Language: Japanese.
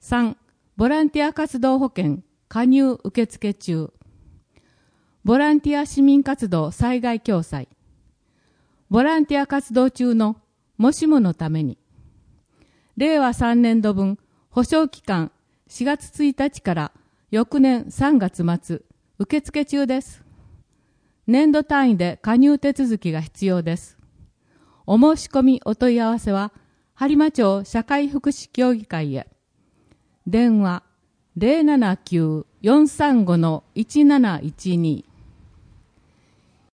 3、ボランティア活動保険加入受付中。ボランティア市民活動災害共済。ボランティア活動中のもしものために。令和3年度分保証期間4月1日から翌年3月末受付中です。年度単位で加入手続きが必要です。お申し込みお問い合わせは播磨町社会福祉協議会へ。電話 079-435-1712